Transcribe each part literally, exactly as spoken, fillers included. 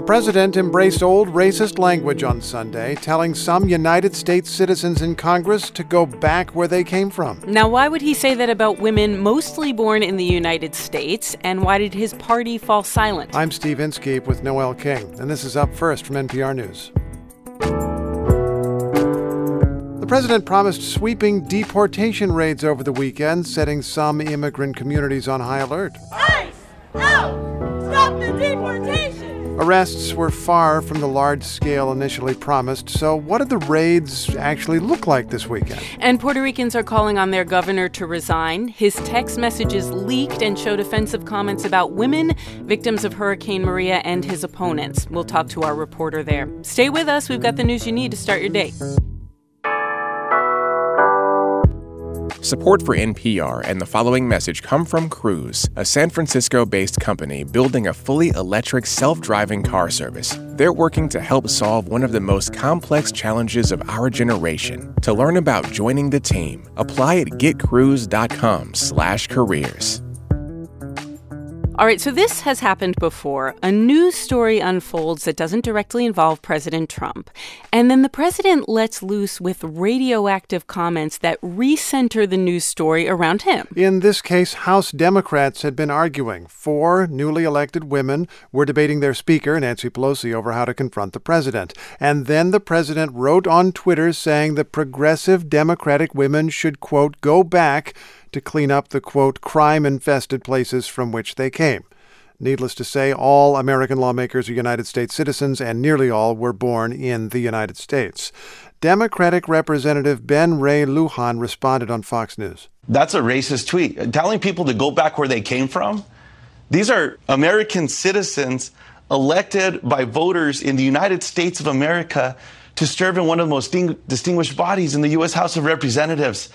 president embraced old racist language on Sunday, telling some United States citizens in Congress to go back where they came from. Now, why would he say that about women mostly born in the United States, and why did his party fall silent? I'm Steve Inskeep with Noel King, and this is Up First from N P R News. The president promised sweeping deportation raids over the weekend, setting some immigrant communities on high alert. ICE! Out! Stop the deportation! Arrests were far from the large scale initially promised, so what did the raids actually look like this weekend? And Puerto Ricans are calling on their governor to resign. His text messages leaked and showed offensive comments about women, victims of Hurricane Maria, and his opponents. We'll talk to our reporter there. Stay with us. We've got the news you need to start your day. Support for N P R and the following message come from Cruise, a San Francisco-based company building a fully electric self-driving car service. They're working to help solve one of the most complex challenges of our generation. To learn about joining the team, apply at getcruise.com slash careers. All right, so this has happened before. A news story unfolds that doesn't directly involve President Trump. And then the president lets loose with radioactive comments that recenter the news story around him. In this case, House Democrats had been arguing. Four newly elected women were debating their speaker, Nancy Pelosi, over how to confront the president. And then the president wrote on Twitter saying the progressive Democratic women should, quote, go back to clean up the, quote, crime-infested places from which they came. Needless to say, all American lawmakers are United States citizens, and nearly all were born in the United States. Democratic Representative Ben Ray Lujan responded on Fox News. That's a racist tweet. Telling people to go back where they came from? These are American citizens elected by voters in the United States of America to serve in one of the most ding- distinguished bodies in the U S House of Representatives.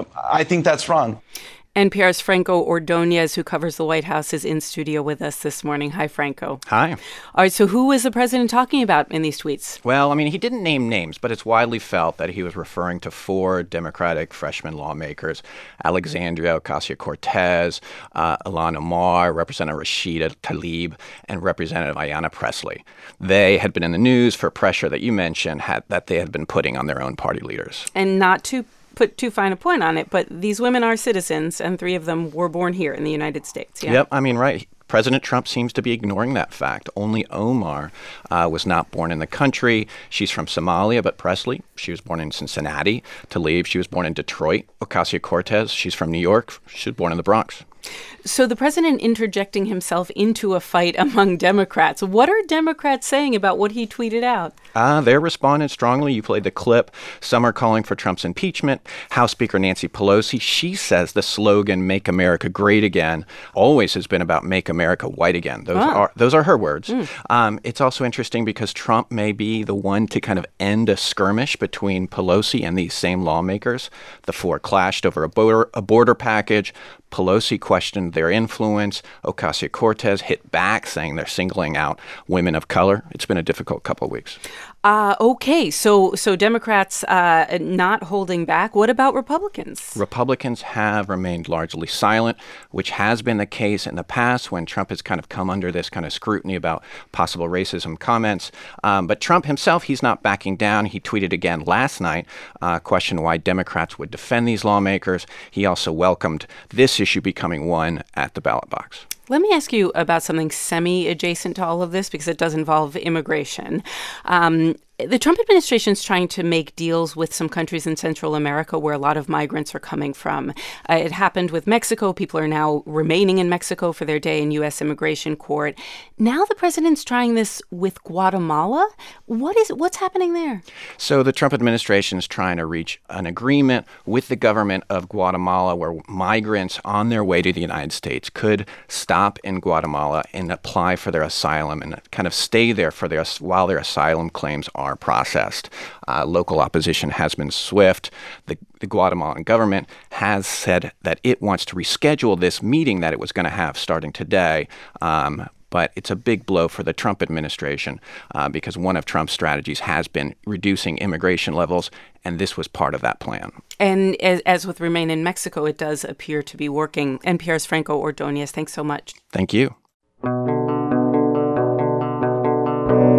I think that's wrong. N P R's Franco Ordonez, who covers the White House, is in studio with us this morning. Hi, Franco. Hi. All right, so who was the president talking about in these tweets? Well, I mean, he didn't name names, but it's widely felt that he was referring to four Democratic freshman lawmakers, Alexandria Ocasio-Cortez, uh, Ilhan Omar, Representative Rashida Tlaib, and Representative Ayanna Pressley. They had been in the news for pressure that you mentioned had, that they had been putting on their own party leaders. And not to put too fine a point on it, but these women are citizens, and three of them were born here in the United States. Yeah? Yep, I mean, right. President Trump seems to be ignoring that fact. Only Omar uh, was not born in the country. She's from Somalia, but Pressley, she was born in Cincinnati. Tlaib, she was born in Detroit. Ocasio-Cortez, she's from New York. She was born in the Bronx. So the president interjecting himself into a fight among Democrats. What are Democrats saying about what he tweeted out? Uh, they're responding strongly. You played the clip. Some are calling for Trump's impeachment. House Speaker Nancy Pelosi, she says the slogan, Make America Great Again, always has been about Make America White Again. Those, oh. are, those are her words. Mm. Um, it's also interesting because Trump may be the one to kind of end a skirmish between Pelosi and these same lawmakers. The four clashed over a border, a border package. Pelosi questioned their influence. Ocasio-Cortez hit back, saying they're singling out women of color. It's been a difficult couple of weeks. Uh, okay, so so Democrats uh, not holding back. What about Republicans? Republicans have remained largely silent, which has been the case in the past when Trump has kind of come under this kind of scrutiny about possible racism comments. Um, but Trump himself, he's not backing down. He tweeted again last night, uh, questioned why Democrats would defend these lawmakers. He also welcomed this issue becoming one at the ballot box. Let me ask you about something semi-adjacent to all of this because it does involve immigration. Um, the Trump administration is trying to make deals with some countries in Central America where a lot of migrants are coming from. Uh, it happened with Mexico. People are now remaining in Mexico for their day in U S immigration court. Now the president's trying this with Guatemala. What is what's happening there? So the Trump administration is trying to reach an agreement with the government of Guatemala where migrants on their way to the United States could stop in Guatemala and apply for their asylum and kind of stay there for their while their asylum claims are processed. Uh, local opposition has been swift. The, the Guatemalan government has said that it wants to reschedule this meeting that it was going to have starting today. Um, But it's a big blow for the Trump administration uh, because one of Trump's strategies has been reducing immigration levels, and this was part of that plan. And as, as with Remain in Mexico, it does appear to be working. N P R's Franco Ordonez, thanks so much. Thank you.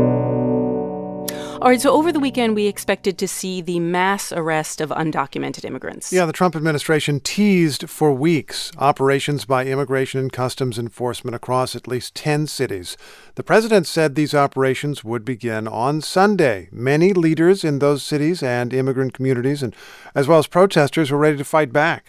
All right, so over the weekend, we expected to see the mass arrest of undocumented immigrants. Yeah, the Trump administration teased for weeks operations by Immigration and Customs Enforcement across at least ten cities. The president said these operations would begin on Sunday. Many leaders in those cities and immigrant communities, and as well as protesters, were ready to fight back.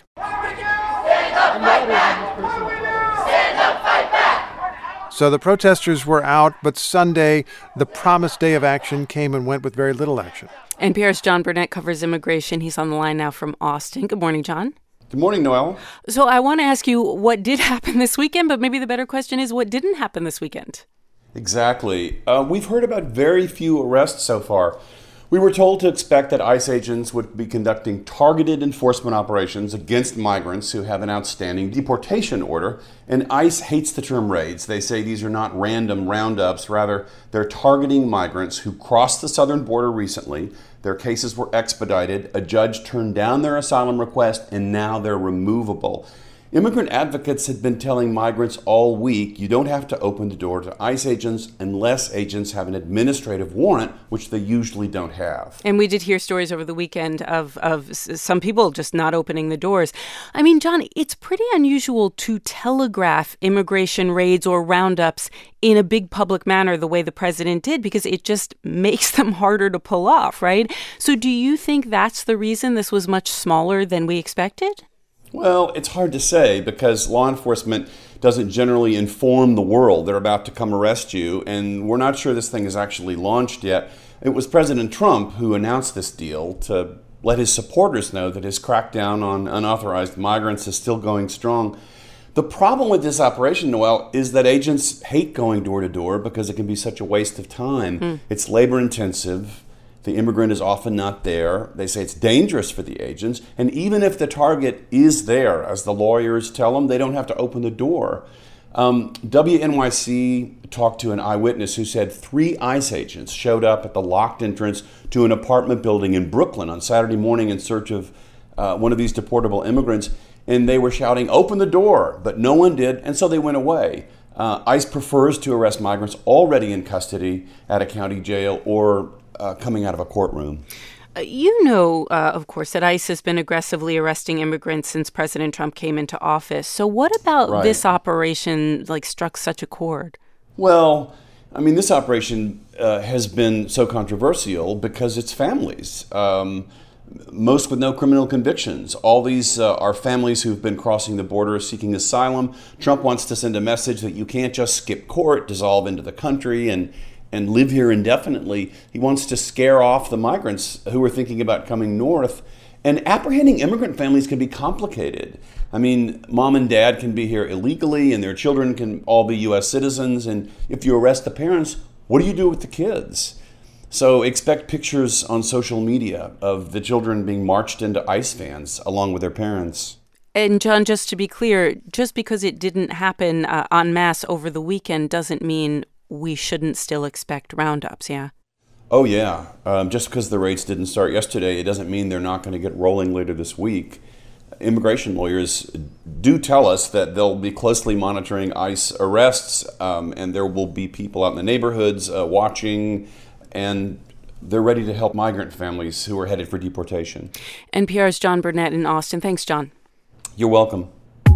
So the protesters were out, but Sunday, the promised day of action, came and went with very little action. N P R's John Burnett covers immigration. He's on the line now from Austin. Good morning, John. Good morning, Noelle. So I want to ask you what did happen this weekend, but maybe the better question is what didn't happen this weekend? Exactly. Uh, we've heard about very few arrests so far. We were told to expect that ICE agents would be conducting targeted enforcement operations against migrants who have an outstanding deportation order. And ICE hates the term raids. They say these are not random roundups. Rather, they're targeting migrants who crossed the southern border recently. Their cases were expedited. A judge turned down their asylum request, and now they're removable. Immigrant advocates had been telling migrants all week, you don't have to open the door to ICE agents unless agents have an administrative warrant, which they usually don't have. And we did hear stories over the weekend of, of some people just not opening the doors. I mean, John, it's pretty unusual to telegraph immigration raids or roundups in a big public manner the way the president did, because it just makes them harder to pull off, right? So do you think that's the reason this was much smaller than we expected? Well, it's hard to say because law enforcement doesn't generally inform the world they're about to come arrest you, and we're not sure this thing is actually launched yet. It was President Trump who announced this deal to let his supporters know that his crackdown on unauthorized migrants is still going strong. The problem with this operation, Noelle, is that agents hate going door to door because it can be such a waste of time. Mm. It's labor intensive. The immigrant is often not there. They say it's dangerous for the agents. And even if the target is there, as the lawyers tell them, they don't have to open the door. Um, W N Y C talked to an eyewitness who said three ICE agents showed up at the locked entrance to an apartment building in Brooklyn on Saturday morning in search of uh, one of these deportable immigrants. And they were shouting, open the door, but no one did, and so they went away. Uh, ICE prefers to arrest migrants already in custody at a county jail or Uh, coming out of a courtroom. Uh, you know, uh, of course, that ICE has been aggressively arresting immigrants since President Trump came into office. So what about right. this operation, like, struck such a chord? Well, I mean, this operation uh, has been so controversial because it's families, um, most with no criminal convictions. All these uh, are families who've been crossing the border seeking asylum. Trump wants to send a message that you can't just skip court, dissolve into the country, and and live here indefinitely. He wants to scare off the migrants who are thinking about coming north. And apprehending immigrant families can be complicated. I mean, mom and dad can be here illegally and their children can all be U S citizens. And if you arrest the parents, what do you do with the kids? So expect pictures on social media of the children being marched into ICE vans along with their parents. And John, just to be clear, just because it didn't happen uh, en masse over the weekend doesn't mean we shouldn't still expect roundups, yeah? Oh, yeah. Um, just because the raids didn't start yesterday, it doesn't mean they're not going to get rolling later this week. Immigration lawyers do tell us that they'll be closely monitoring ICE arrests, um, and there will be people out in the neighborhoods uh, watching, and they're ready to help migrant families who are headed for deportation. N P R's John Burnett in Austin. Thanks, John. You're welcome.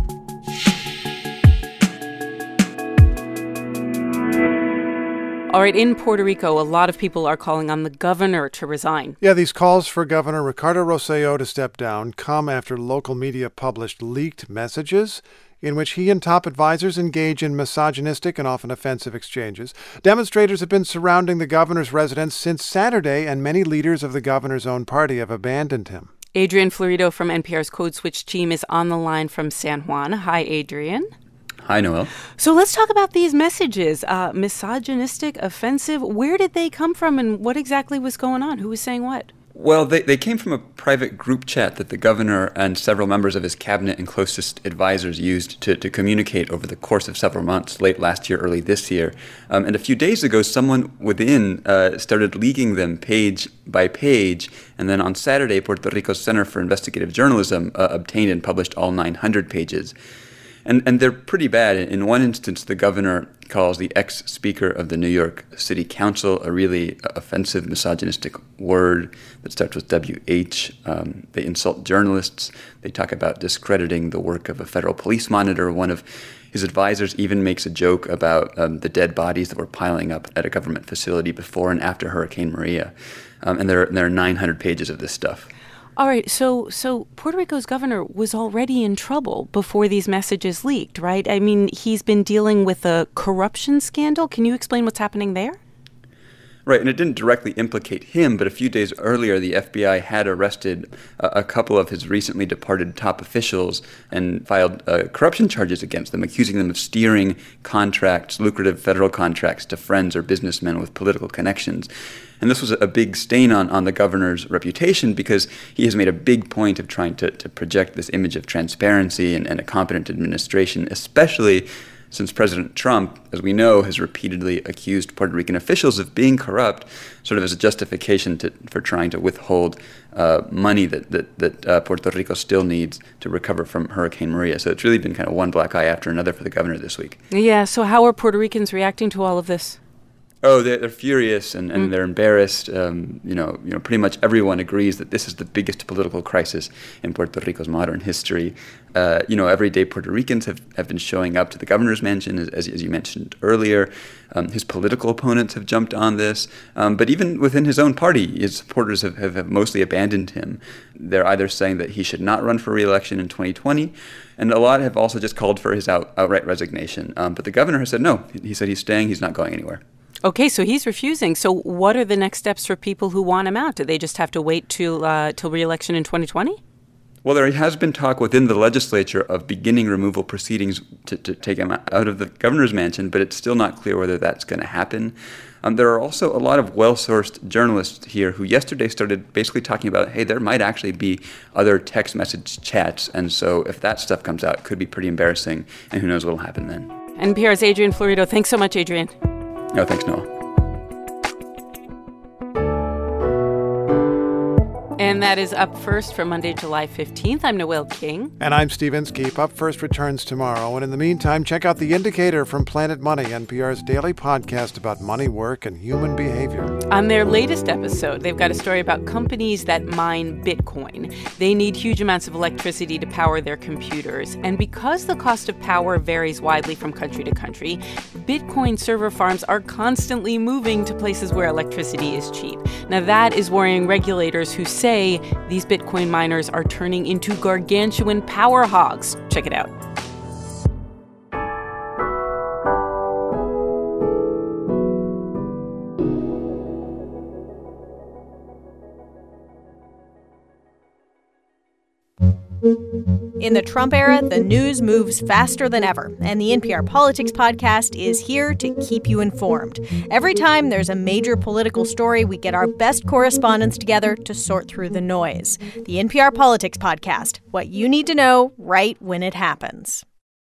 All right, in Puerto Rico, a lot of people are calling on the governor to resign. Yeah, these calls for Governor Ricardo Rosselló to step down come after local media published leaked messages in which he and top advisors engage in misogynistic and often offensive exchanges. Demonstrators have been surrounding the governor's residence since Saturday, and many leaders of the governor's own party have abandoned him. Adrian Florido from N P R's Code Switch team is on the line from San Juan. Hi, Adrian. Hi, Noelle. So let's talk about these messages. Uh, misogynistic, offensive. Where did they come from and what exactly was going on? Who was saying what? Well, they, they came from a private group chat that the governor and several members of his cabinet and closest advisors used to, to communicate over the course of several months, late last year, early this year. Um, and a few days ago, someone within uh, started leaking them page by page. And then on Saturday, Puerto Rico's Center for Investigative Journalism uh, obtained and published all nine hundred pages. And and they're pretty bad. In one instance, the governor calls the ex-speaker of the New York City Council a really offensive, misogynistic word that starts with W H. Um, they insult journalists. They talk about discrediting the work of a federal police monitor. One of his advisors even makes a joke about um, the dead bodies that were piling up at a government facility before and after Hurricane Maria. Um, and there, there are nine hundred pages of this stuff. All right, so so Puerto Rico's governor was already in trouble before these messages leaked, right? I mean, he's been dealing with a corruption scandal. Can you explain what's happening there? Right, and it didn't directly implicate him, but a few days earlier, the F B I had arrested a, a couple of his recently departed top officials and filed uh, corruption charges against them, accusing them of steering contracts, lucrative federal contracts, to friends or businessmen with political connections. And this was a big stain on, on the governor's reputation because he has made a big point of trying to, to project this image of transparency and, and a competent administration, especially since President Trump, as we know, has repeatedly accused Puerto Rican officials of being corrupt, sort of as a justification to, for trying to withhold uh, money that, that, that uh, Puerto Rico still needs to recover from Hurricane Maria. So it's really been kind of one black eye after another for the governor this week. Yeah, so how are Puerto Ricans reacting to all of this? Oh, they're, they're furious and, and Mm. they're embarrassed. Um, you know, you know, pretty much everyone agrees that this is the biggest political crisis in Puerto Rico's modern history. Uh, you know, every day Puerto Ricans have, have been showing up to the governor's mansion, as, as you mentioned earlier. Um, his political opponents have jumped on this. Um, but even within his own party, his supporters have, have, have mostly abandoned him. They're either saying that he should not run for re-election in twenty twenty, and a lot have also just called for his out, outright resignation. Um, but the governor has said no. He said he's staying. He's not going anywhere. Okay, so he's refusing. So what are the next steps for people who want him out? Do they just have to wait till uh, till re-election in twenty twenty? Well, there has been talk within the legislature of beginning removal proceedings to, to take him out of the governor's mansion, but it's still not clear whether that's going to happen. Um, there are also a lot of well-sourced journalists here who yesterday started basically talking about, hey, there might actually be other text message chats, and so if that stuff comes out, it could be pretty embarrassing, and who knows what will happen then. N P R's Adrian Florido. Thanks so much, Adrian. No, thanks, Noah. And that is Up First for Monday, July fifteenth. I'm Noelle King. And I'm Steve Inskeep. Up First returns tomorrow. And in the meantime, check out The Indicator from Planet Money, N P R's daily podcast about money, work, and human behavior. On their latest episode, they've got a story about companies that mine Bitcoin. They need huge amounts of electricity to power their computers. And because the cost of power varies widely from country to country, Bitcoin server farms are constantly moving to places where electricity is cheap. Now, that is worrying regulators who say these Bitcoin miners are turning into gargantuan power hogs. Check it out. In the Trump era, the news moves faster than ever, and the N P R Politics Podcast is here to keep you informed. Every time there's a major political story, we get our best correspondents together to sort through the noise. The N P R Politics Podcast, what you need to know right when it happens.